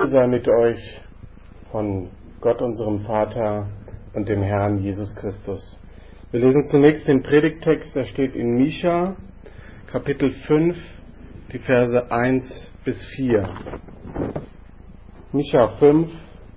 Sei mit euch von Gott, unserem Vater und dem Herrn Jesus Christus. Wir lesen zunächst den Predigttext, der steht in Micha, Kapitel 5, die Verse 1 bis 4. Micha 5,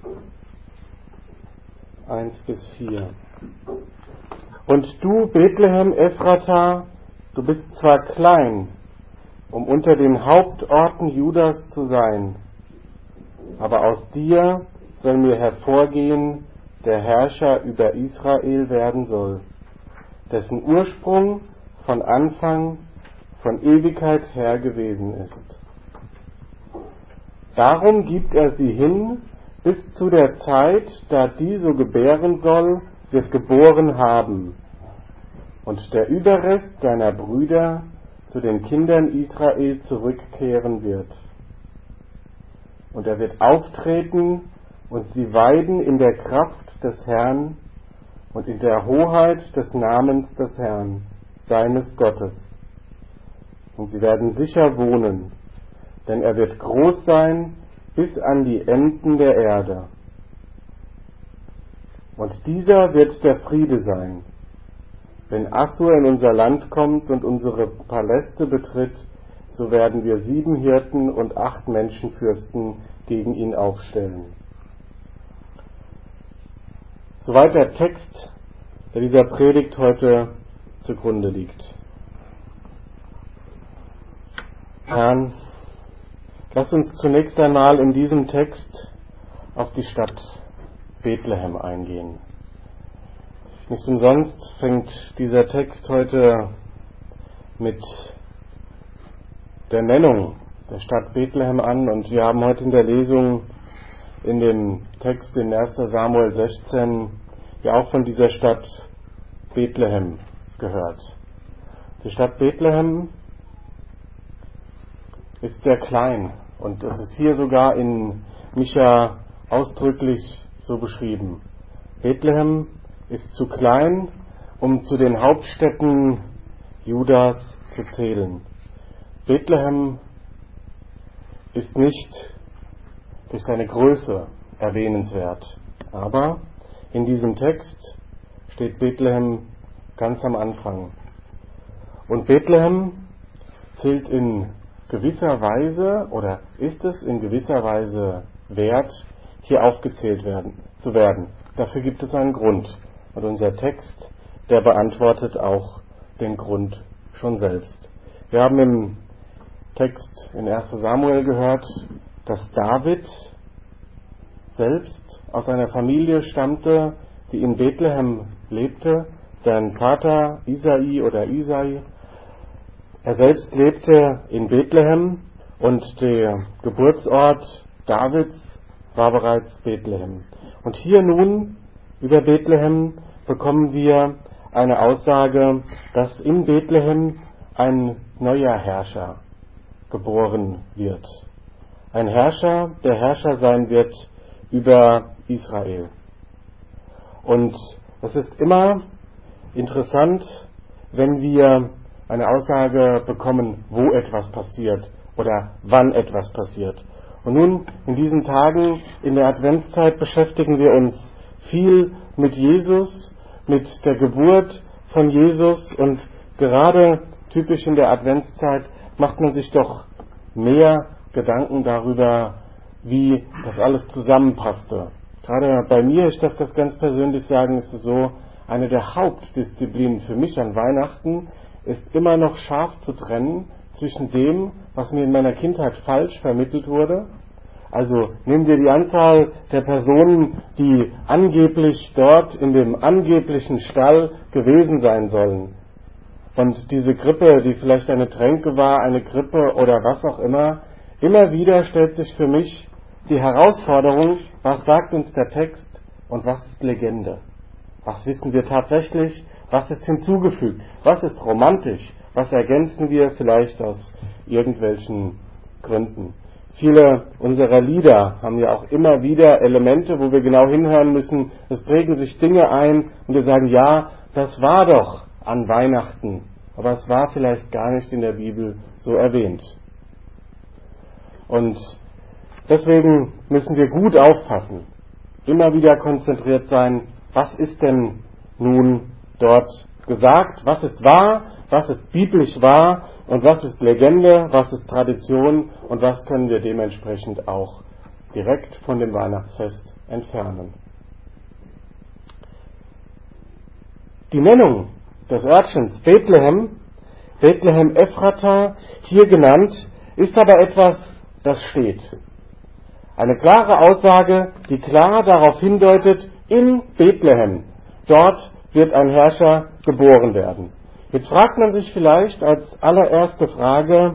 1 bis 4. Und du, Bethlehem Ephrata, du bist zwar klein, um unter den Hauptorten Judas zu sein, aber aus dir soll mir hervorgehen, der Herrscher über Israel werden soll, dessen Ursprung von Anfang, von Ewigkeit her gewesen ist. Darum gibt er sie hin, bis zu der Zeit, da die so gebären soll, wird geboren haben, und der Überrest seiner Brüder zu den Kindern Israel zurückkehren wird. Und er wird auftreten und sie weiden in der Kraft des Herrn und in der Hoheit des Namens des Herrn, seines Gottes. Und sie werden sicher wohnen, denn er wird groß sein bis an die Enden der Erde. Und dieser wird der Friede sein. Wenn Assur in unser Land kommt und unsere Paläste betritt, so werden wir 7 Hirten und 8 Menschenfürsten gegen ihn aufstellen. Soweit der Text, der dieser Predigt heute zugrunde liegt. Herr, lass uns zunächst einmal in diesem Text auf die Stadt Bethlehem eingehen. Nicht umsonst fängt dieser Text heute mit der Nennung der Stadt Bethlehem an, und wir haben heute in der Lesung in dem Text in 1. Samuel 16 ja auch von dieser Stadt Bethlehem gehört. Die Stadt Bethlehem ist sehr klein, und es ist hier sogar in Micha ausdrücklich so beschrieben. Bethlehem ist zu klein, um zu den Hauptstädten Judas zu zählen. Bethlehem ist nicht durch seine Größe erwähnenswert, aber in diesem Text steht Bethlehem ganz am Anfang. Und Bethlehem zählt in gewisser Weise, oder ist es in gewisser Weise wert, hier aufgezählt zu werden. Dafür gibt es einen Grund. Und unser Text, der beantwortet auch den Grund schon selbst. Wir haben im Text in 1. Samuel gehört, dass David selbst aus einer Familie stammte, die in Bethlehem lebte. Sein Vater Isai, er selbst lebte in Bethlehem, und der Geburtsort Davids war bereits Bethlehem. Und hier nun über Bethlehem bekommen wir eine Aussage, dass in Bethlehem ein neuer Herrscher geboren wird. Ein Herrscher, der Herrscher sein wird über Israel. Und es ist immer interessant, wenn wir eine Aussage bekommen, wo etwas passiert oder wann etwas passiert. Und nun, in diesen Tagen in der Adventszeit, beschäftigen wir uns viel mit Jesus, mit der Geburt von Jesus, und gerade typisch in der Adventszeit macht man sich doch mehr Gedanken darüber, wie das alles zusammenpasste. Gerade bei mir, ich darf das ganz persönlich sagen, ist es so, eine der Hauptdisziplinen für mich an Weihnachten ist immer noch scharf zu trennen zwischen dem, was mir in meiner Kindheit falsch vermittelt wurde. Also nehmen wir die Anzahl der Personen, die angeblich dort in dem angeblichen Stall gewesen sein sollen. Und diese Krippe, die vielleicht eine Tränke war, eine Krippe oder was auch immer wieder stellt sich für mich die Herausforderung, was sagt uns der Text und was ist Legende? Was wissen wir tatsächlich? Was ist hinzugefügt? Was ist romantisch? Was ergänzen wir vielleicht aus irgendwelchen Gründen? Viele unserer Lieder haben ja auch immer wieder Elemente, wo wir genau hinhören müssen. Es prägen sich Dinge ein und wir sagen, ja, das war doch an Weihnachten. Aber es war vielleicht gar nicht in der Bibel so erwähnt. Und Deswegen müssen wir gut aufpassen, immer wieder konzentriert sein, was ist denn nun dort gesagt, was ist wahr, was ist biblisch wahr und was ist Legende, was ist Tradition und was können wir dementsprechend auch direkt von dem Weihnachtsfest entfernen. Die Nennung des Örtchens Bethlehem, Bethlehem Ephrata, hier genannt, ist aber etwas, das steht. Eine klare Aussage, die klar darauf hindeutet, in Bethlehem, dort wird ein Herrscher geboren werden. Jetzt fragt man sich vielleicht als allererste Frage,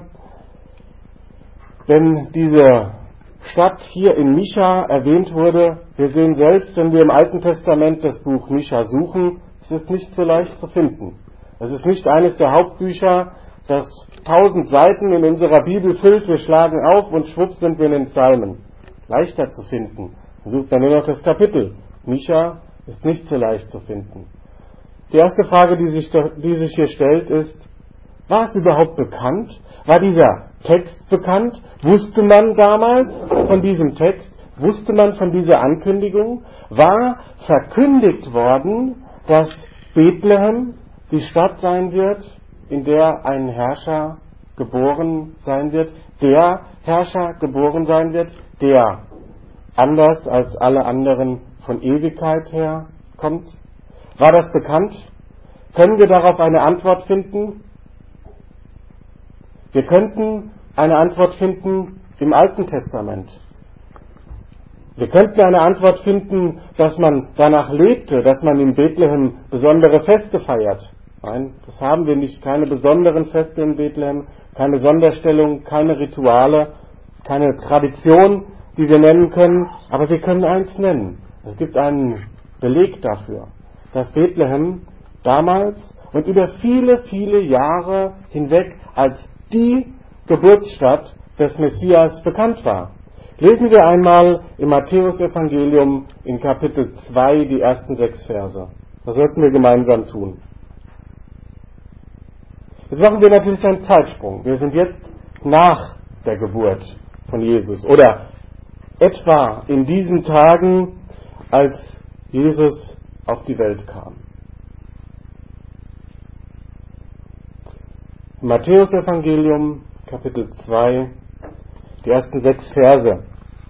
wenn diese Stadt hier in Micha erwähnt wurde, wir sehen selbst, wenn wir im Alten Testament das Buch Micha suchen, es ist nicht so leicht zu finden. Es ist nicht eines der Hauptbücher, das 1000 Seiten in unserer Bibel füllt, wir schlagen auf und schwupp sind wir in den Psalmen. Leichter zu finden. Dann sucht man nur noch das Kapitel. Micha ist nicht so leicht zu finden. Die erste Frage, die sich hier stellt, ist, war es überhaupt bekannt? War dieser Text bekannt? Wusste man damals von diesem Text? Wusste man von dieser Ankündigung? War verkündigt worden, dass Bethlehem die Stadt sein wird, in der ein Herrscher geboren sein wird, der Herrscher geboren sein wird, der anders als alle anderen von Ewigkeit her kommt? War das bekannt? Können wir darauf eine Antwort finden? Wir könnten eine Antwort finden im Alten Testament. Wir könnten eine Antwort finden, dass man danach lebte, dass man in Bethlehem besondere Feste feiert. Nein, das haben wir nicht. Keine besonderen Feste in Bethlehem, keine Sonderstellung, keine Rituale, keine Tradition, die wir nennen können. Aber wir können eins nennen. Es gibt einen Beleg dafür, dass Bethlehem damals und über viele, viele Jahre hinweg als die Geburtsstadt des Messias bekannt war. Lesen wir einmal im Matthäus-Evangelium in Kapitel 2 die ersten 6 Verse. Das sollten wir gemeinsam tun. Jetzt machen wir natürlich einen Zeitsprung. Wir sind jetzt nach der Geburt von Jesus oder etwa in diesen Tagen, als Jesus auf die Welt kam. Matthäus-Evangelium, Kapitel 2, die ersten 6 Verse.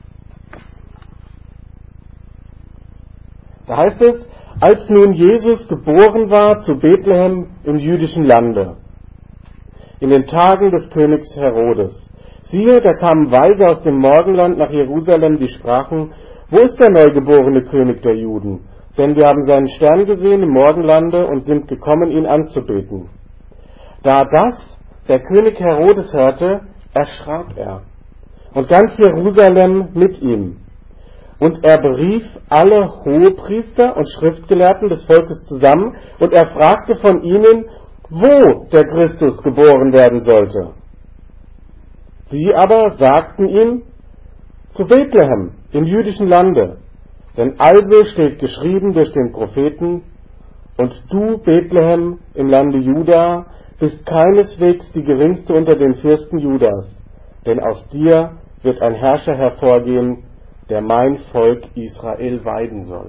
Da heißt es, als nun Jesus geboren war zu Bethlehem im jüdischen Lande, in den Tagen des Königs Herodes. Siehe, da kamen Weise aus dem Morgenland nach Jerusalem, die sprachen, wo ist der neugeborene König der Juden? Denn wir haben seinen Stern gesehen im Morgenlande und sind gekommen, ihn anzubeten. Da das der König Herodes hörte, erschrak er, und ganz Jerusalem mit ihm. Und er berief alle Hohepriester und Schriftgelehrten des Volkes zusammen, und er fragte von ihnen, wo der Christus geboren werden sollte. Sie aber sagten ihm, zu Bethlehem, im jüdischen Lande, denn also steht geschrieben durch den Propheten, und du, Bethlehem, im Lande Juda, bist keineswegs die geringste unter den Fürsten Judas, denn aus dir wird ein Herrscher hervorgehen, der mein Volk Israel weiden soll.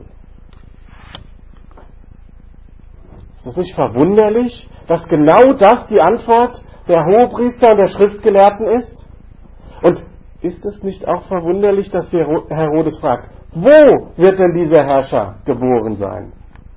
Ist es nicht verwunderlich, dass genau das die Antwort der Hohepriester und der Schriftgelehrten ist? Und ist es nicht auch verwunderlich, dass Herodes fragt, wo wird denn dieser Herrscher geboren sein?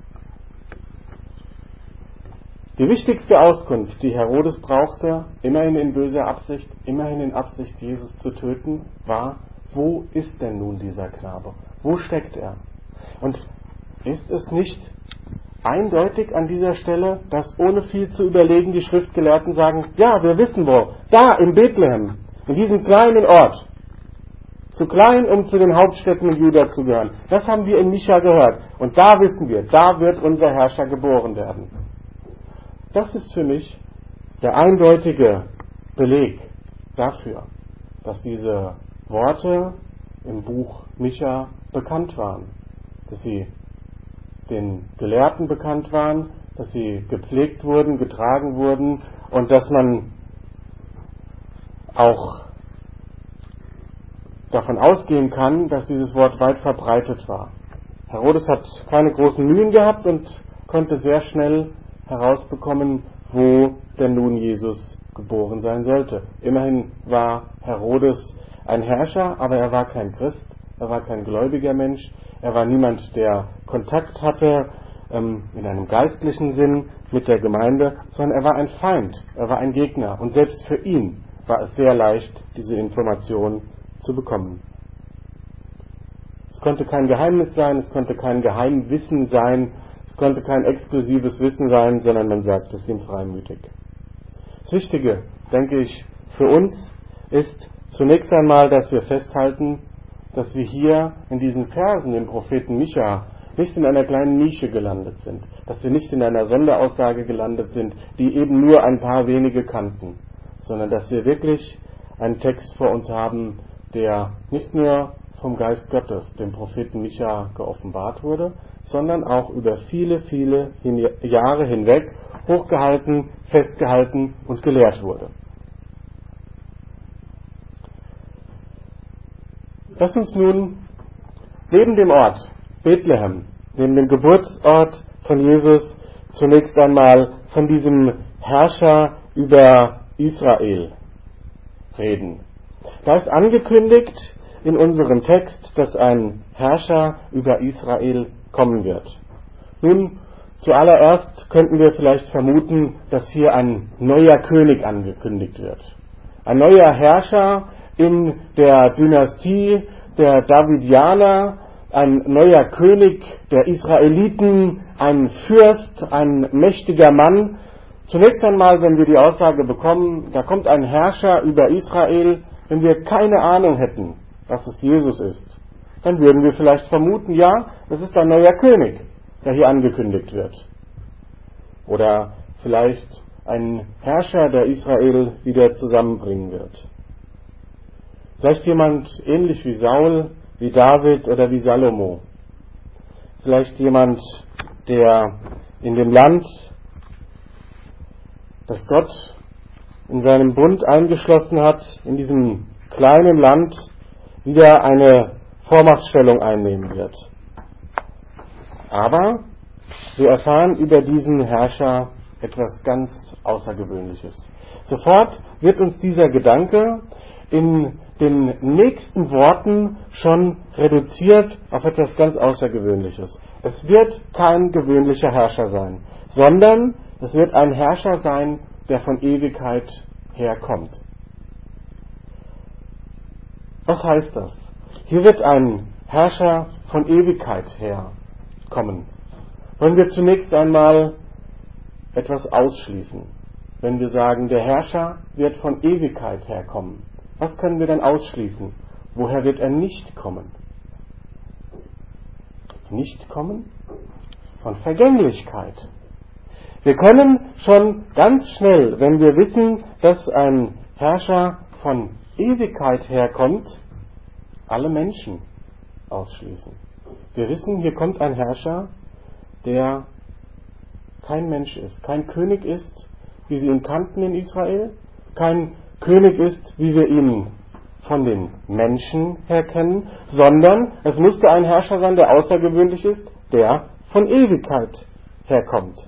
Die wichtigste Auskunft, die Herodes brauchte, immerhin in böser Absicht, immerhin in Absicht, Jesus zu töten, war, wo ist denn nun dieser Knabe? Wo steckt er? Und ist es nicht eindeutig an dieser Stelle, dass ohne viel zu überlegen die Schriftgelehrten sagen, ja, wir wissen wo, da in Bethlehem, in diesem kleinen Ort, zu klein, um zu den Hauptstädten in Juda zu gehören. Das haben wir in Micha gehört. Und da wissen wir, da wird unser Herrscher geboren werden. Das ist für mich der eindeutige Beleg dafür, dass diese Worte im Buch Micha bekannt waren, dass sie den Gelehrten bekannt waren, dass sie gepflegt wurden, getragen wurden und dass man auch davon ausgehen kann, dass dieses Wort weit verbreitet war. Herodes hat keine großen Mühen gehabt und konnte sehr schnell herausbekommen, wo denn nun Jesus geboren sein sollte. Immerhin war Herodes ein Herrscher, aber er war kein Christ, er war kein gläubiger Mensch, er war niemand, der Kontakt hatte in einem geistlichen Sinn mit der Gemeinde, sondern er war ein Feind, er war ein Gegner. Und selbst für ihn war es sehr leicht, diese Information zu bekommen. Es konnte kein Geheimnis sein, es konnte kein Geheimwissen sein, es konnte kein exklusives Wissen sein, sondern man sagt es ihm freimütig. Das Wichtige, denke ich, für uns ist zunächst einmal, dass wir festhalten, dass wir hier in diesen Versen im Propheten Micha nicht in einer kleinen Nische gelandet sind, dass wir nicht in einer Sonderaussage gelandet sind, die eben nur ein paar wenige kannten, sondern dass wir wirklich einen Text vor uns haben, der nicht nur vom Geist Gottes, dem Propheten Micha, geoffenbart wurde, sondern auch über viele, viele Jahre hinweg hochgehalten, festgehalten und gelehrt wurde. Lass uns nun neben dem Ort Bethlehem, neben dem Geburtsort von Jesus, zunächst einmal von diesem Herrscher über Israel reden. Da ist angekündigt in unserem Text, dass ein Herrscher über Israel kommen wird. Nun, zuallererst könnten wir vielleicht vermuten, dass hier ein neuer König angekündigt wird. Ein neuer Herrscher in der Dynastie der Davidianer, ein neuer König der Israeliten, ein Fürst, ein mächtiger Mann. Zunächst einmal, wenn wir die Aussage bekommen, da kommt ein Herrscher über Israel, wenn wir keine Ahnung hätten, dass es Jesus ist, dann würden wir vielleicht vermuten, ja, das ist ein neuer König, der hier angekündigt wird. Oder vielleicht ein Herrscher, der Israel wieder zusammenbringen wird. Vielleicht jemand ähnlich wie Saul, wie David oder wie Salomo. Vielleicht jemand, der in dem Land, das Gott in seinem Bund eingeschlossen hat, in diesem kleinen Land wieder eine Vormachtstellung einnehmen wird. Aber wir erfahren über diesen Herrscher etwas ganz Außergewöhnliches. Sofort wird uns dieser Gedanke in den nächsten Worten schon reduziert auf etwas ganz Außergewöhnliches. Es wird kein gewöhnlicher Herrscher sein, sondern es wird ein Herrscher sein, der von Ewigkeit herkommt. Was heißt das? Hier wird ein Herrscher von Ewigkeit her kommen. Wollen wir zunächst einmal etwas ausschließen, wenn wir sagen, der Herrscher wird von Ewigkeit her kommen. Was können wir dann ausschließen? Woher wird er nicht kommen? Nicht kommen? Von Vergänglichkeit. Wir können schon ganz schnell, wenn wir wissen, dass ein Herrscher von Ewigkeit herkommt, alle Menschen ausschließen. Wir wissen, hier kommt ein Herrscher, der kein Mensch ist, kein König ist, wie sie ihn kannten in Israel, kein König ist, wie wir ihn von den Menschen her kennen, sondern es musste ein Herrscher sein, der außergewöhnlich ist, der von Ewigkeit herkommt.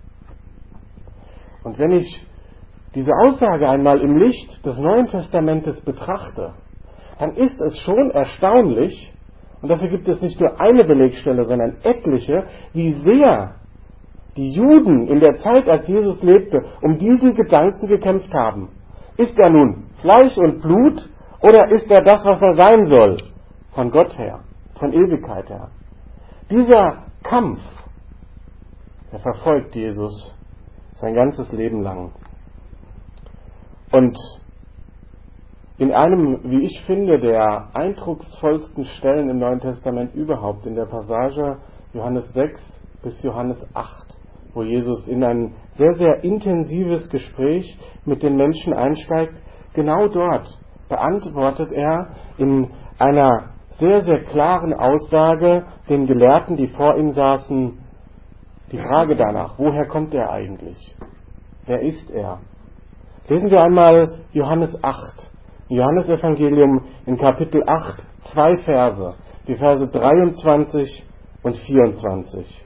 Und wenn ich diese Aussage einmal im Licht des Neuen Testamentes betrachte, dann ist es schon erstaunlich, und dafür gibt es nicht nur eine Belegstelle, sondern etliche, wie sehr die Juden in der Zeit, als Jesus lebte, um diesen Gedanken gekämpft haben. Ist er nun Fleisch und Blut oder ist er das, was er sein soll? Von Gott her, von Ewigkeit her. Dieser Kampf, der verfolgt Jesus sein ganzes Leben lang. Und in einem, wie ich finde, der eindrucksvollsten Stellen im Neuen Testament überhaupt, in der Passage Johannes 6 bis Johannes 8, wo Jesus in ein sehr, sehr intensives Gespräch mit den Menschen einsteigt, genau dort beantwortet er in einer sehr, sehr klaren Aussage den Gelehrten, die vor ihm saßen, die Frage danach, woher kommt er eigentlich? Wer ist er? Lesen wir einmal Johannes 8, Johannesevangelium in Kapitel 8 2 Verse, die Verse 23 und 24.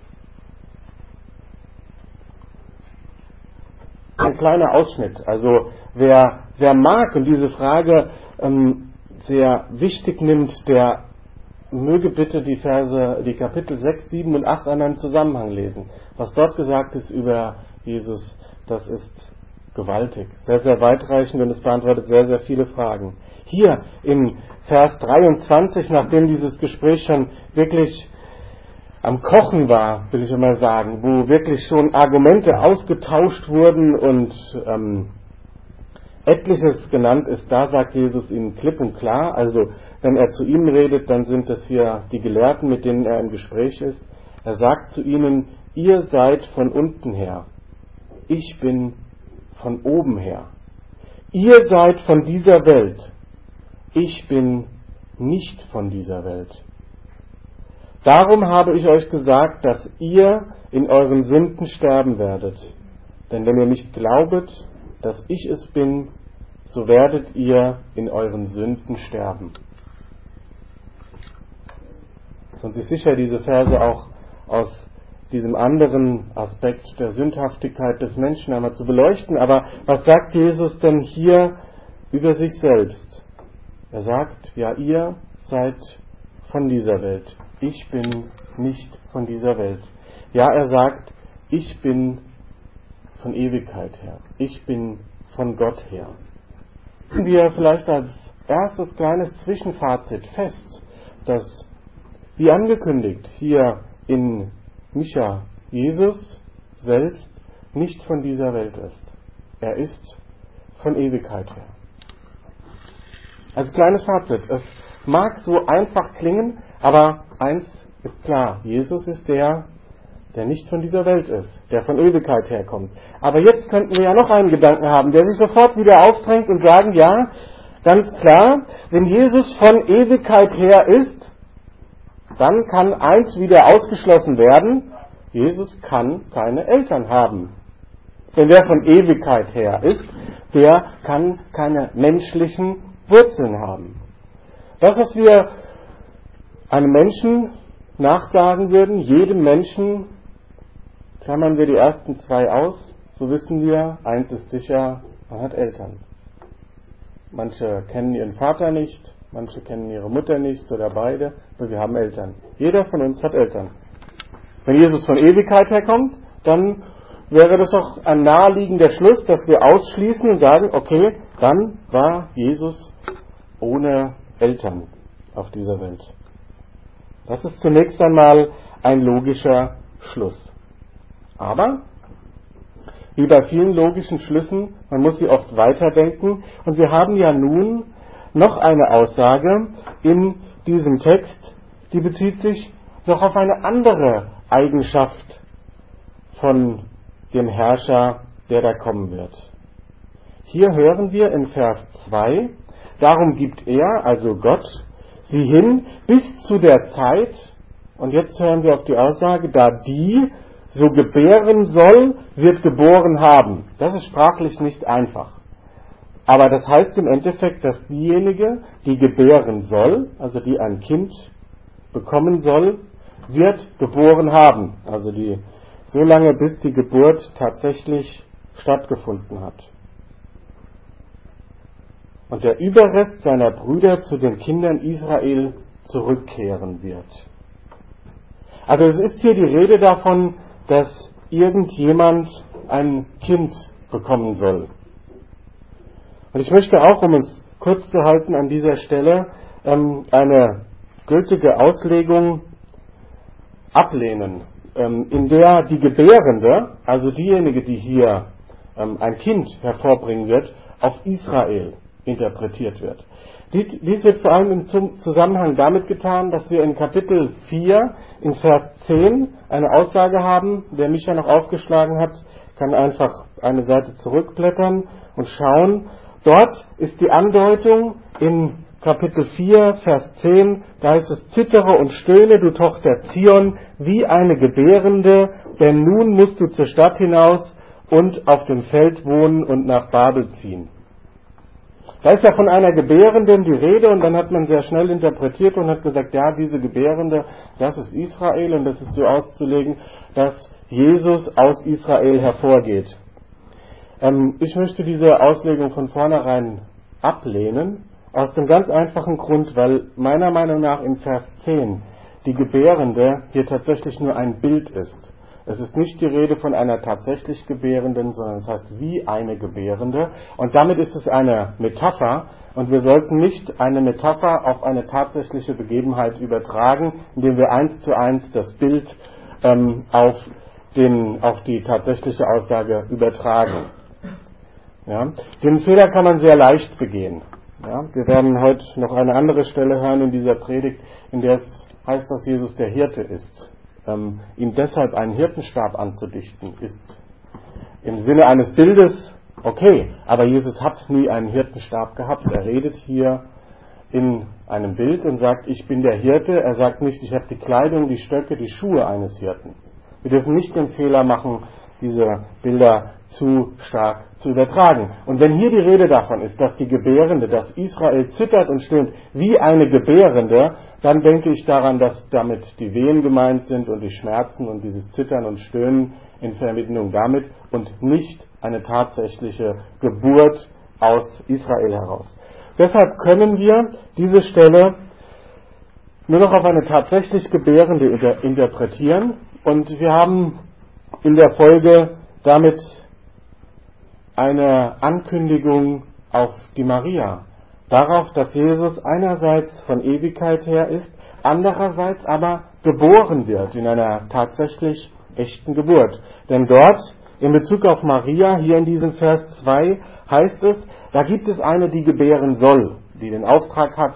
Ein kleiner Ausschnitt. Also wer mag und diese Frage sehr wichtig nimmt, der möge bitte die Kapitel 6, 7 und 8 in einem Zusammenhang lesen. Was dort gesagt ist über Jesus, das ist gewaltig, sehr, sehr weitreichend und es beantwortet sehr, sehr viele Fragen. Hier in Vers 23, nachdem dieses Gespräch schon wirklich am Kochen war, will ich einmal sagen, wo wirklich schon Argumente ausgetauscht wurden und etliches genannt ist, da sagt Jesus ihnen klipp und klar, also wenn er zu ihnen redet, dann sind es hier die Gelehrten, mit denen er im Gespräch ist. Er sagt zu ihnen, ihr seid von unten her, ich bin von oben her. Ihr seid von dieser Welt, ich bin nicht von dieser Welt. Darum habe ich euch gesagt, dass ihr in euren Sünden sterben werdet. Denn wenn ihr nicht glaubet, dass ich es bin, so werdet ihr in euren Sünden sterben. Und sich sicher diese Verse auch aus diesem anderen Aspekt der Sündhaftigkeit des Menschen einmal zu beleuchten. Aber was sagt Jesus denn hier über sich selbst? Er sagt, ja, ihr seid von dieser Welt. Ich bin nicht von dieser Welt. Ja, er sagt, ich bin von Ewigkeit her. Ich bin von Gott her. Wir vielleicht als erstes kleines Zwischenfazit fest, dass, wie angekündigt, hier in Micha Jesus selbst nicht von dieser Welt ist. Er ist von Ewigkeit her. Als kleines Fazit, es mag so einfach klingen, aber eins ist klar, Jesus ist der nicht von dieser Welt ist, der von Ewigkeit herkommt. Aber jetzt könnten wir ja noch einen Gedanken haben, der sich sofort wieder aufdrängt und sagen, ja, ganz klar, wenn Jesus von Ewigkeit her ist, dann kann eins wieder ausgeschlossen werden, Jesus kann keine Eltern haben. Denn wer von Ewigkeit her ist, der kann keine menschlichen Wurzeln haben. Das, was wir einem Menschen nachsagen würden, jedem Menschen, klammern wir die ersten zwei aus, so wissen wir, eins ist sicher, man hat Eltern. Manche kennen ihren Vater nicht, manche kennen ihre Mutter nicht oder beide, aber wir haben Eltern. Jeder von uns hat Eltern. Wenn Jesus von Ewigkeit herkommt, dann wäre das auch ein naheliegender Schluss, dass wir ausschließen und sagen, okay, dann war Jesus ohne Eltern auf dieser Welt. Das ist zunächst einmal ein logischer Schluss. Aber, wie bei vielen logischen Schlüssen, man muss sie oft weiterdenken. Und wir haben ja nun noch eine Aussage in diesem Text, die bezieht sich noch auf eine andere Eigenschaft von dem Herrscher, der da kommen wird. Hier hören wir in Vers 2, darum gibt er, also Gott, sie hin bis zu der Zeit, und jetzt hören wir auf die Aussage, da die so gebären soll, wird geboren haben. Das ist sprachlich nicht einfach. Aber das heißt im Endeffekt, dass diejenige, die gebären soll, also die ein Kind bekommen soll, wird geboren haben. Also die so lange, bis die Geburt tatsächlich stattgefunden hat. Und der Überrest seiner Brüder zu den Kindern Israel zurückkehren wird. Also es ist hier die Rede davon, dass irgendjemand ein Kind bekommen soll. Und ich möchte auch, um es kurz zu halten an dieser Stelle, eine gültige Auslegung ablehnen, in der die Gebärende, also diejenige, die hier ein Kind hervorbringen wird, auf Israel interpretiert wird. Dies wird vor allem im Zusammenhang damit getan, dass wir in Kapitel 4 in Vers 10 eine Aussage haben. Wer mich ja noch aufgeschlagen hat, kann einfach eine Seite zurückblättern und schauen. Dort ist die Andeutung in Kapitel 4, Vers 10, da heißt es, zittere und stöhne, du Tochter Zion, wie eine Gebärende, denn nun musst du zur Stadt hinaus und auf dem Feld wohnen und nach Babel ziehen. Da ist ja von einer Gebärenden die Rede und dann hat man sehr schnell interpretiert und hat gesagt, ja, diese Gebärende, das ist Israel und das ist so auszulegen, dass Jesus aus Israel hervorgeht. Ich möchte diese Auslegung von vornherein ablehnen, aus dem ganz einfachen Grund, weil meiner Meinung nach in Vers 10 die Gebärende hier tatsächlich nur ein Bild ist. Es ist nicht die Rede von einer tatsächlich Gebärenden, sondern es heißt wie eine Gebärende. Und damit ist es eine Metapher. Und wir sollten nicht eine Metapher auf eine tatsächliche Begebenheit übertragen, indem wir 1:1 das Bild auf die tatsächliche Aussage übertragen. Ja? Den Fehler kann man sehr leicht begehen. Ja? Wir werden heute noch eine andere Stelle hören in dieser Predigt, in der es heißt, dass Jesus der Hirte ist. Ihm deshalb einen Hirtenstab anzudichten, ist im Sinne eines Bildes okay, aber Jesus hat nie einen Hirtenstab gehabt. Er redet hier in einem Bild und sagt, ich bin der Hirte. Er sagt nicht, ich habe die Kleidung, die Stöcke, die Schuhe eines Hirten. Wir dürfen nicht den Fehler machen, diese Bilder zu stark zu übertragen. Und wenn hier die Rede davon ist, dass die Gebärende, dass Israel zittert und stöhnt wie eine Gebärende, dann denke ich daran, dass damit die Wehen gemeint sind und die Schmerzen und dieses Zittern und Stöhnen in Verbindung damit und nicht eine tatsächliche Geburt aus Israel heraus. Deshalb können wir diese Stelle nur noch auf eine tatsächlich Gebärende interpretieren und wir haben in der Folge damit eine Ankündigung auf die Maria, darauf, dass Jesus einerseits von Ewigkeit her ist, andererseits aber geboren wird in einer tatsächlich echten Geburt. Denn dort, in Bezug auf Maria, hier in diesem Vers 2, heißt es, da gibt es eine, die gebären soll, die den Auftrag hat,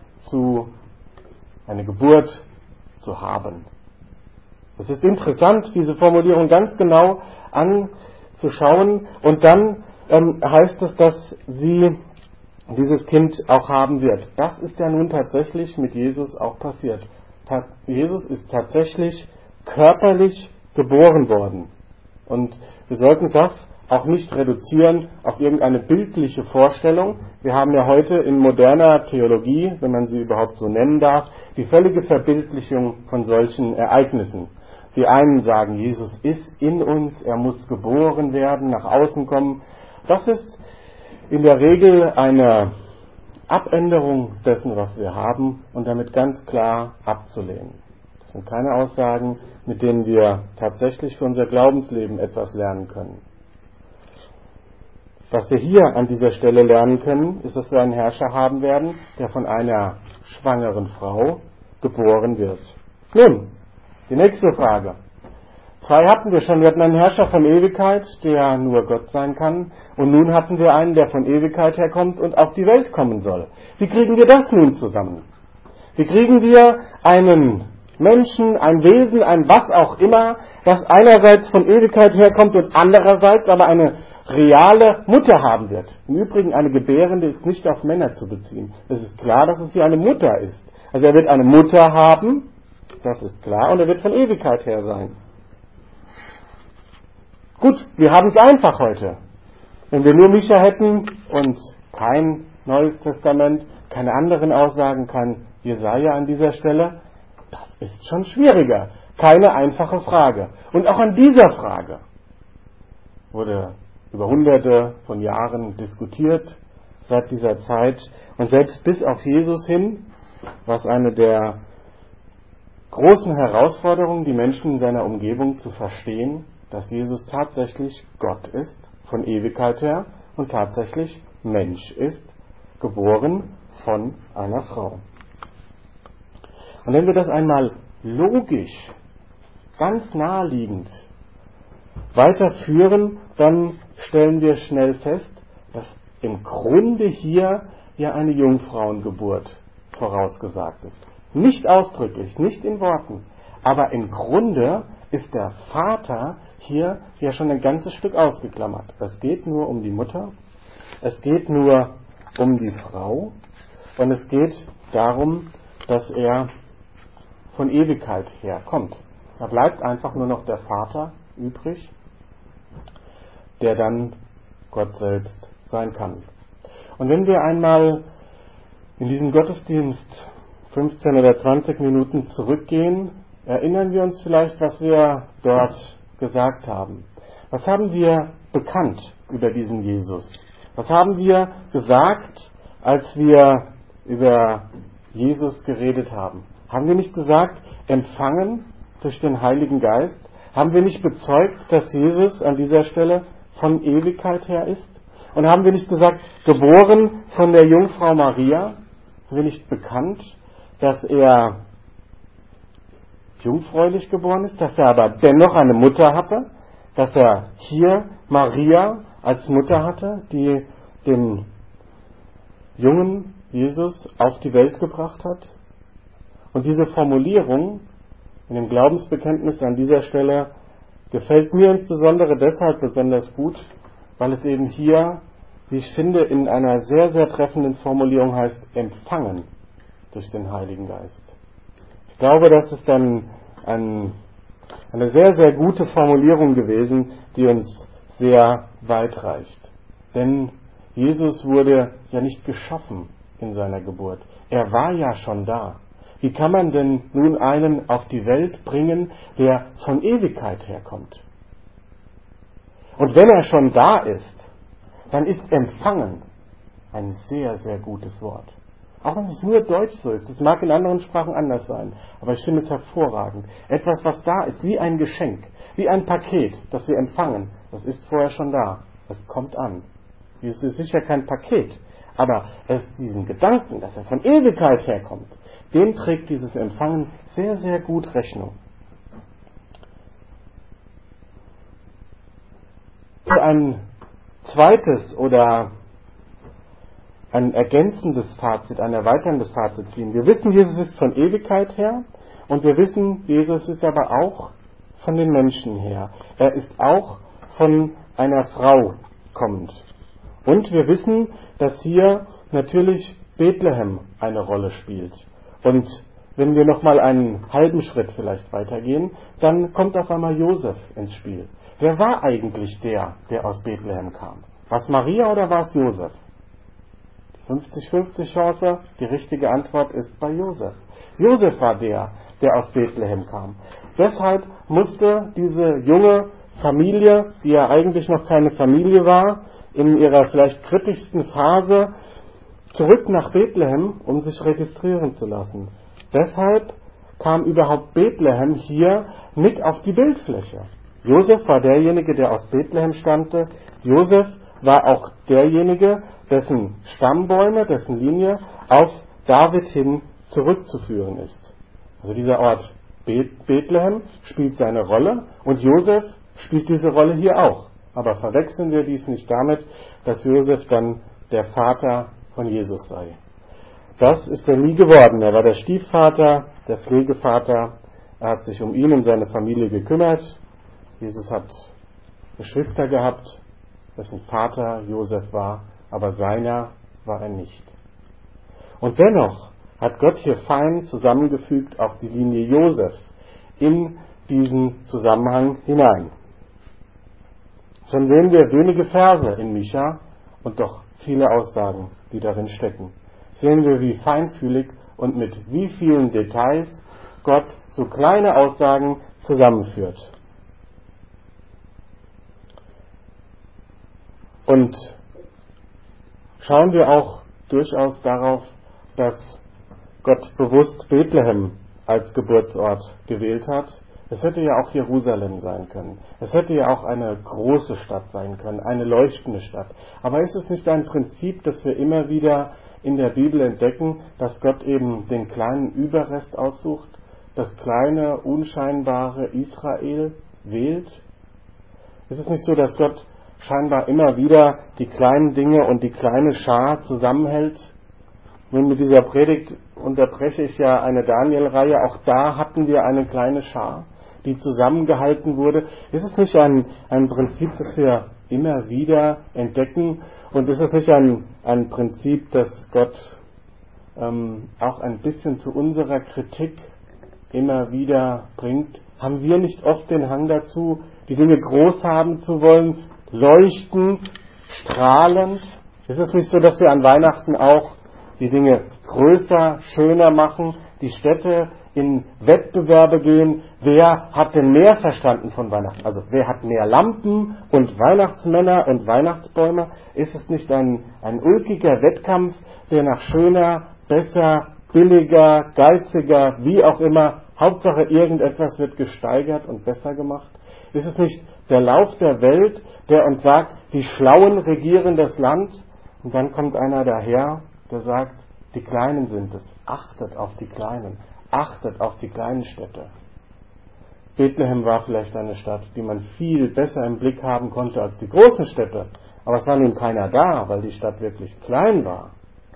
eine Geburt zu haben. Es ist interessant, diese Formulierung ganz genau anzuschauen und dann heißt es, dass sie dieses Kind auch haben wird. Das ist ja nun tatsächlich mit Jesus auch passiert. Jesus ist tatsächlich körperlich geboren worden. Und wir sollten das auch nicht reduzieren auf irgendeine bildliche Vorstellung. Wir haben ja heute in moderner Theologie, wenn man sie überhaupt so nennen darf, die völlige Verbildlichung von solchen Ereignissen. Die einen sagen, Jesus ist in uns, er muss geboren werden, nach außen kommen. Das ist in der Regel eine Abänderung dessen, was wir haben und damit ganz klar abzulehnen. Das sind keine Aussagen, mit denen wir tatsächlich für unser Glaubensleben etwas lernen können. Was wir hier an dieser Stelle lernen können, ist, dass wir einen Herrscher haben werden, der von einer schwangeren Frau geboren wird. Nun, die nächste Frage. 2 hatten wir schon. Wir hatten einen Herrscher von Ewigkeit, der nur Gott sein kann. Und nun hatten wir einen, der von Ewigkeit herkommt und auf die Welt kommen soll. Wie kriegen wir das nun zusammen? Wie kriegen wir einen Menschen, ein Wesen, ein was auch immer, das einerseits von Ewigkeit herkommt und andererseits aber eine reale Mutter haben wird? Im Übrigen, eine Gebärende ist nicht auf Männer zu beziehen. Es ist klar, dass es hier eine Mutter ist. Also er wird eine Mutter haben, das ist klar, und er wird von Ewigkeit her sein. Gut, wir haben es einfach heute. Wenn wir nur Micha hätten und kein Neues Testament, keine anderen Aussagen, kein Jesaja an dieser Stelle, das ist schon schwieriger. Keine einfache Frage. Und auch an dieser Frage wurde über Hunderte von Jahren diskutiert seit dieser Zeit. Und selbst bis auf Jesus hin, was eine der großen Herausforderungen, die Menschen in seiner Umgebung zu verstehen, dass Jesus tatsächlich Gott ist, von Ewigkeit her, und tatsächlich Mensch ist, geboren von einer Frau. Und wenn wir das einmal logisch, ganz naheliegend weiterführen, dann stellen wir schnell fest, dass im Grunde hier ja eine Jungfrauengeburt vorausgesagt ist. Nicht ausdrücklich, nicht in Worten, aber im Grunde ist der Vater hier ja schon ein ganzes Stück ausgeklammert. Es geht nur um die Mutter, es geht nur um die Frau und es geht darum, dass er von Ewigkeit her kommt. Da bleibt einfach nur noch der Vater übrig, der dann Gott selbst sein kann. Und wenn wir einmal in diesen Gottesdienst 15 oder 20 Minuten zurückgehen, erinnern wir uns vielleicht, was wir dort gesagt haben. Was haben wir bekannt über diesen Jesus? Was haben wir gesagt, als wir über Jesus geredet haben? Haben wir nicht gesagt, empfangen durch den Heiligen Geist? Haben wir nicht bezeugt, dass Jesus an dieser Stelle von Ewigkeit her ist? Und haben wir nicht gesagt, geboren von der Jungfrau Maria? Haben wir nicht bekannt, dass er jungfräulich geboren ist, dass er aber dennoch eine Mutter hatte, dass er hier Maria als Mutter hatte, die den jungen Jesus auf die Welt gebracht hat? Und diese Formulierung in dem Glaubensbekenntnis an dieser Stelle gefällt mir insbesondere deshalb besonders gut, weil es eben hier, wie ich finde, in einer sehr, sehr treffenden Formulierung heißt, empfangen durch den Heiligen Geist. Ich glaube, das ist dann eine sehr, sehr gute Formulierung gewesen, die uns sehr weit reicht. Denn Jesus wurde ja nicht geschaffen in seiner Geburt. Er war ja schon da. Wie kann man denn nun einen auf die Welt bringen, der von Ewigkeit herkommt? Und wenn er schon da ist, dann ist empfangen ein sehr, sehr gutes Wort. Auch wenn es nur Deutsch so ist, es mag in anderen Sprachen anders sein, aber ich finde es hervorragend. Etwas, was da ist, wie ein Geschenk, wie ein Paket, das wir empfangen, das ist vorher schon da, es kommt an. Es ist sicher kein Paket, aber diesen Gedanken, dass er von Ewigkeit herkommt, dem trägt dieses Empfangen sehr, sehr gut Rechnung. Ein zweites oder ein ergänzendes Fazit, ein erweiterndes Fazit ziehen. Wir wissen, Jesus ist von Ewigkeit her und wir wissen, Jesus ist aber auch von den Menschen her. Er ist auch von einer Frau kommend. Und wir wissen, dass hier natürlich Bethlehem eine Rolle spielt. Und wenn wir nochmal einen halben Schritt vielleicht weitergehen, dann kommt auf einmal Josef ins Spiel. Wer war eigentlich der aus Bethlehem kam? War es Maria oder war es Josef? 50-50 Chance, die richtige Antwort ist bei Josef. Josef war der aus Bethlehem kam. Deshalb musste diese junge Familie, die ja eigentlich noch keine Familie war, in ihrer vielleicht kritischsten Phase zurück nach Bethlehem, um sich registrieren zu lassen. Deshalb kam überhaupt Bethlehem hier mit auf die Bildfläche. Josef war derjenige, der aus Bethlehem stammte. Josef war auch derjenige, dessen Stammbäume, dessen Linie auf David hin zurückzuführen ist. Also dieser Ort Bethlehem spielt seine Rolle und Josef spielt diese Rolle hier auch. Aber verwechseln wir dies nicht damit, dass Josef dann der Vater von Jesus sei. Das ist er nie geworden. Er war der Stiefvater, der Pflegevater. Er hat sich um ihn und seine Familie gekümmert. Jesus hat Geschwister gehabt, dessen Vater Josef war, aber seiner war er nicht. Und dennoch hat Gott hier fein zusammengefügt auch die Linie Josefs in diesen Zusammenhang hinein. Schon sehen wir wenige Verse in Micha und doch viele Aussagen, die darin stecken. Sehen wir, wie feinfühlig und mit wie vielen Details Gott so kleine Aussagen zusammenführt. Und schauen wir auch durchaus darauf, dass Gott bewusst Bethlehem als Geburtsort gewählt hat. Es hätte ja auch Jerusalem sein können. Es hätte ja auch eine große Stadt sein können, eine leuchtende Stadt. Aber ist es nicht ein Prinzip, das wir immer wieder in der Bibel entdecken, dass Gott eben den kleinen Überrest aussucht, das kleine, unscheinbare Israel wählt? Ist es nicht so, dass Gott scheinbar immer wieder die kleinen Dinge und die kleine Schar zusammenhält? Nun, mit dieser Predigt unterbreche ich ja eine Daniel-Reihe. Auch da hatten wir eine kleine Schar, die zusammengehalten wurde. Ist es nicht ein Prinzip, das wir immer wieder entdecken? Und ist es nicht ein Prinzip, das Gott auch ein bisschen zu unserer Kritik immer wieder bringt? Haben wir nicht oft den Hang dazu, die Dinge groß haben zu wollen, leuchtend, strahlend? Ist es nicht so, dass wir an Weihnachten auch die Dinge größer, schöner machen, die Städte in Wettbewerbe gehen, wer hat denn mehr verstanden von Weihnachten? Also wer hat mehr Lampen und Weihnachtsmänner und Weihnachtsbäume? Ist es nicht ein ulkiger Wettkampf, der nach schöner, besser, billiger, geiziger, wie auch immer, Hauptsache irgendetwas wird gesteigert und besser gemacht? Ist es nicht der Lauf der Welt, der uns sagt, die Schlauen regieren das Land? Und dann kommt einer daher, der sagt, die Kleinen sind es. Achtet auf die Kleinen. Achtet auf die kleinen Städte. Bethlehem war vielleicht eine Stadt, die man viel besser im Blick haben konnte als die großen Städte. Aber es war nun keiner da, weil die Stadt wirklich klein war.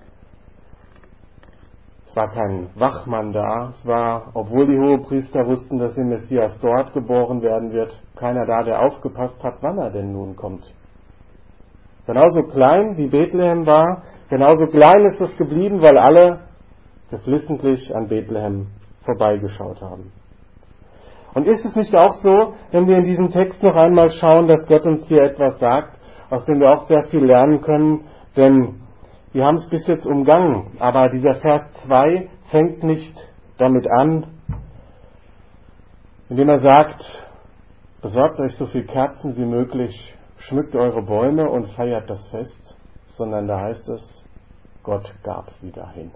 Es war kein Wachmann da. Es war, obwohl die Hohepriester wussten, dass der Messias dort geboren werden wird, keiner da, der aufgepasst hat, wann er denn nun kommt. Genauso klein wie Bethlehem war, genauso klein ist es geblieben, weil alle geflissentlich an Bethlehem vorbeigeschaut haben. Und ist es nicht auch so, wenn wir in diesem Text noch einmal schauen, dass Gott uns hier etwas sagt, aus dem wir auch sehr viel lernen können, denn wir haben es bis jetzt umgangen, aber dieser Vers 2 fängt nicht damit an, indem er sagt, besorgt euch so viel Kerzen wie möglich, schmückt eure Bäume und feiert das Fest, sondern da heißt es, Gott gab sie dahin.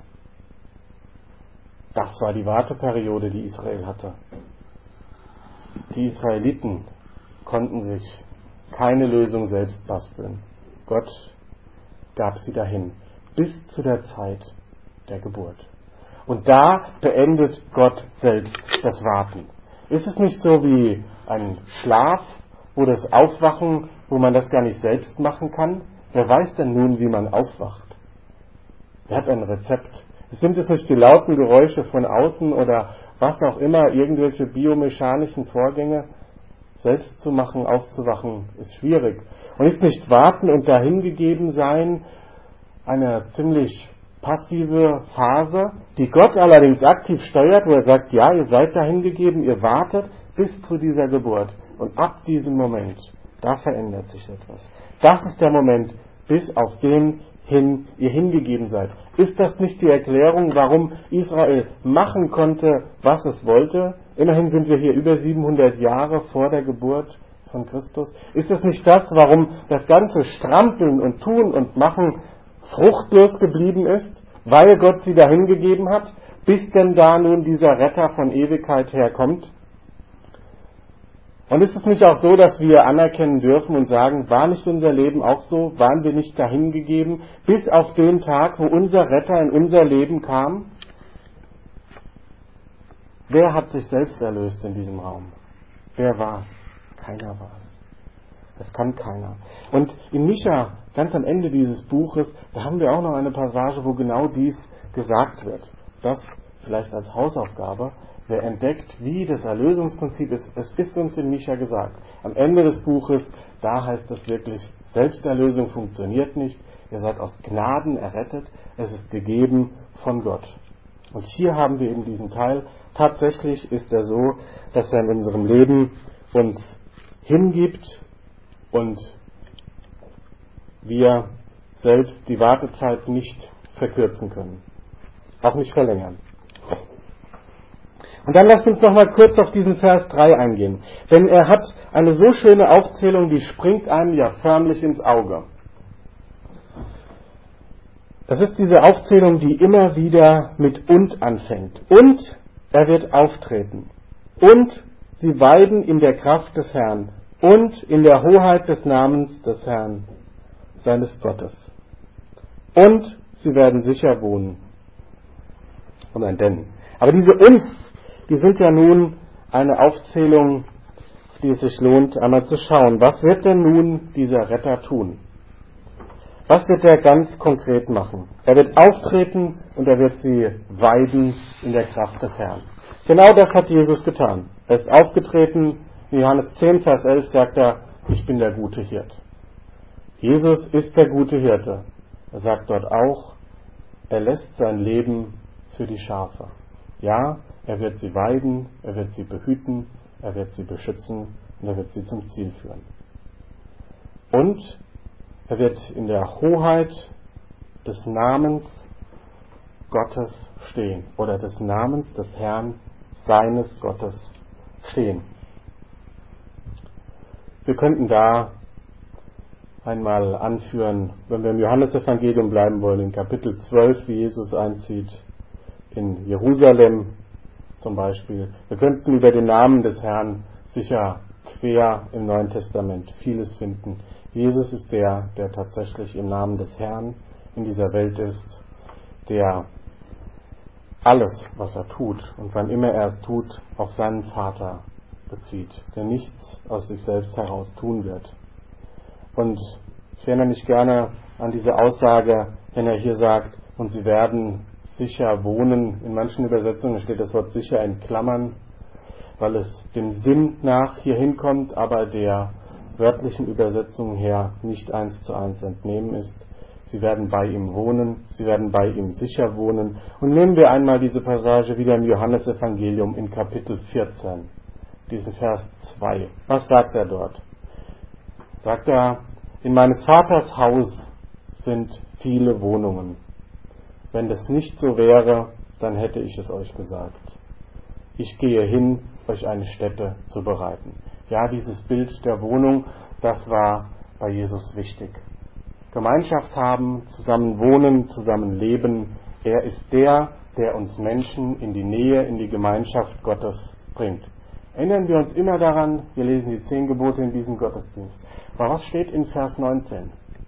Das war die Warteperiode, die Israel hatte. Die Israeliten konnten sich keine Lösung selbst basteln. Gott gab sie dahin, bis zu der Zeit der Geburt. Und da beendet Gott selbst das Warten. Ist es nicht so wie ein Schlaf, wo das Aufwachen, wo man das gar nicht selbst machen kann? Wer weiß denn nun, wie man aufwacht? Wer hat ein Rezept? Sind es nicht die lauten Geräusche von außen oder was auch immer, irgendwelche biomechanischen Vorgänge? Selbst zu machen, aufzuwachen, ist schwierig. Und ist nicht Warten und dahingegeben sein eine ziemlich passive Phase, die Gott allerdings aktiv steuert, wo er sagt, ja, ihr seid dahingegeben, ihr wartet bis zu dieser Geburt. Und ab diesem Moment, da verändert sich etwas. Das ist der Moment, bis auf den hin ihr hingegeben seid. Ist das nicht die Erklärung, warum Israel machen konnte, was es wollte? Immerhin sind wir hier über 700 Jahre vor der Geburt von Christus. Ist das nicht das, warum das ganze Strampeln und Tun und Machen fruchtlos geblieben ist? Weil Gott sie dahin gegeben hat, bis denn da nun dieser Retter von Ewigkeit herkommt? Und ist es nicht auch so, dass wir anerkennen dürfen und sagen, war nicht unser Leben auch so? Waren wir nicht dahin gegeben, bis auf den Tag, wo unser Retter in unser Leben kam? Wer hat sich selbst erlöst in diesem Raum? Wer war es? Keiner war es. Das kann keiner. Und in Micha, ganz am Ende dieses Buches, da haben wir auch noch eine Passage, wo genau dies gesagt wird. Das vielleicht als Hausaufgabe. Wer entdeckt, wie das Erlösungsprinzip ist, es ist uns in Micha gesagt. Am Ende des Buches, da heißt es wirklich, Selbsterlösung funktioniert nicht. Ihr seid aus Gnaden errettet. Es ist gegeben von Gott. Und hier haben wir eben diesen Teil. Tatsächlich ist er so, dass er in unserem Leben uns hingibt und wir selbst die Wartezeit nicht verkürzen können. Auch nicht verlängern. Und dann lasst uns noch mal kurz auf diesen Vers 3 eingehen. Denn er hat eine so schöne Aufzählung, die springt einem ja förmlich ins Auge. Das ist diese Aufzählung, die immer wieder mit und anfängt. Und er wird auftreten. Und sie weiden in der Kraft des Herrn. Und in der Hoheit des Namens des Herrn, seines Gottes. Und sie werden sicher wohnen. Und ein Denn. Aber diese Uns, die sind ja nun eine Aufzählung, die es sich lohnt, einmal zu schauen. Was wird denn nun dieser Retter tun? Was wird er ganz konkret machen? Er wird auftreten und er wird sie weiden in der Kraft des Herrn. Genau das hat Jesus getan. Er ist aufgetreten. In Johannes 10, Vers 11 sagt er, ich bin der gute Hirt. Jesus ist der gute Hirte. Er sagt dort auch, er lässt sein Leben für die Schafe. Ja, er wird sie weiden, er wird sie behüten, er wird sie beschützen und er wird sie zum Ziel führen. Und Er wird in der Hoheit des Namens Gottes stehen oder des Namens des Herrn, seines Gottes stehen. Wir könnten da einmal anführen, wenn wir im Johannesevangelium bleiben wollen, in Kapitel 12, wie Jesus einzieht in Jerusalem zum Beispiel. Wir könnten über den Namen des Herrn sicher quer im Neuen Testament vieles finden. Jesus ist der tatsächlich im Namen des Herrn in dieser Welt ist, der alles, was er tut und wann immer er es tut, auf seinen Vater bezieht, der nichts aus sich selbst heraus tun wird. Und ich erinnere mich gerne an diese Aussage, wenn er hier sagt, und sie werden sicher wohnen. In manchen Übersetzungen steht das Wort sicher in Klammern, weil es dem Sinn nach hier hinkommt, aber der wörtlichen Übersetzung her nicht 1:1 entnehmen ist. Sie werden bei ihm wohnen, sie werden bei ihm sicher wohnen. Und nehmen wir einmal diese Passage wieder im Johannesevangelium in Kapitel 14, diesen Vers 2. Was sagt er dort? Sagt er, in meines Vaters Haus sind viele Wohnungen. Wenn das nicht so wäre, dann hätte ich es euch gesagt. Ich gehe hin, euch eine Stätte zu bereiten. Ja, dieses Bild der Wohnung, das war bei Jesus wichtig. Gemeinschaft haben, zusammen wohnen, zusammen leben. Er ist der uns Menschen in die Nähe, in die Gemeinschaft Gottes bringt. Erinnern wir uns immer daran, wir lesen die 10 Gebote in diesem Gottesdienst. Aber was steht in Vers 19?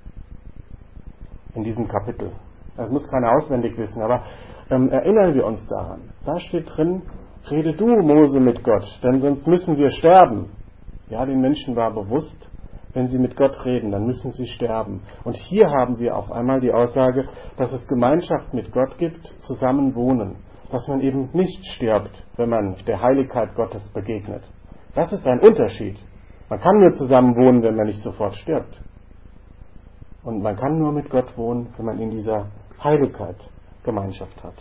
In diesem Kapitel. Das muss keiner auswendig wissen, aber erinnern wir uns daran. Da steht drin, rede du, Mose, mit Gott, denn sonst müssen wir sterben. Ja, den Menschen war bewusst, wenn sie mit Gott reden, dann müssen sie sterben. Und hier haben wir auf einmal die Aussage, dass es Gemeinschaft mit Gott gibt, zusammen wohnen. Dass man eben nicht stirbt, wenn man der Heiligkeit Gottes begegnet. Das ist ein Unterschied. Man kann nur zusammen wohnen, wenn man nicht sofort stirbt. Und man kann nur mit Gott wohnen, wenn man in dieser Heiligkeit Gemeinschaft hat.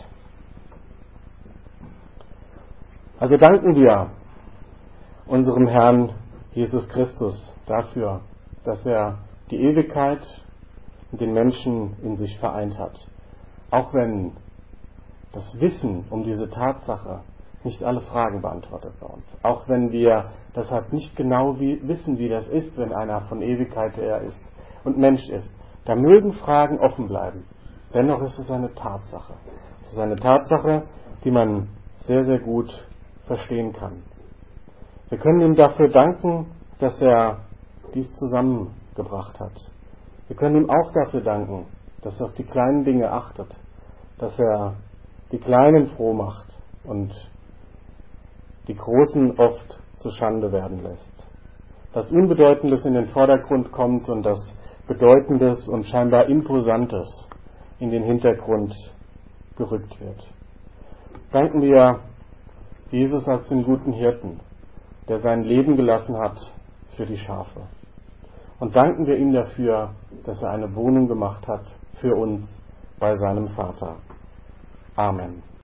Also danken wir unserem Herrn Jesus Christus dafür, dass er die Ewigkeit und den Menschen in sich vereint hat. Auch wenn das Wissen um diese Tatsache nicht alle Fragen beantwortet bei uns. Auch wenn wir deshalb nicht genau wissen, wie das ist, wenn einer von Ewigkeit her ist und Mensch ist. Da mögen Fragen offen bleiben. Dennoch ist es eine Tatsache. Es ist eine Tatsache, die man sehr, sehr gut verstehen kann. Wir können ihm dafür danken, dass er dies zusammengebracht hat. Wir können ihm auch dafür danken, dass er auf die kleinen Dinge achtet, dass er die Kleinen froh macht und die Großen oft zu Schande werden lässt. Dass Unbedeutendes in den Vordergrund kommt und das Bedeutendes und scheinbar Imposantes in den Hintergrund gerückt wird. Danken wir Jesus als den guten Hirten, der sein Leben gelassen hat für die Schafe. Und danken wir ihm dafür, dass er eine Wohnung gemacht hat für uns bei seinem Vater. Amen.